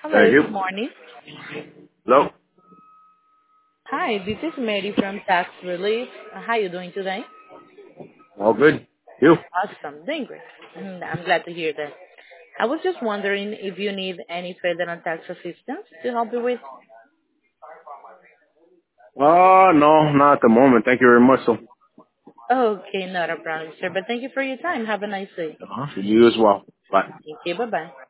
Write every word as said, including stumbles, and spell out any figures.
Thank Hello, you. good morning. Hello? Hi, this is Mary from Tax Relief. Uh, How are you doing today? All good? You? Awesome, doing great. Mm, I'm glad to hear that. I was just wondering if you need any federal tax assistance to help you with. Uh, no, not at the moment. Thank you very much. So, Okay, not a problem, sir. But thank you for your time. Have a nice day. uh, you as well. Bye. Thank you. Bye bye.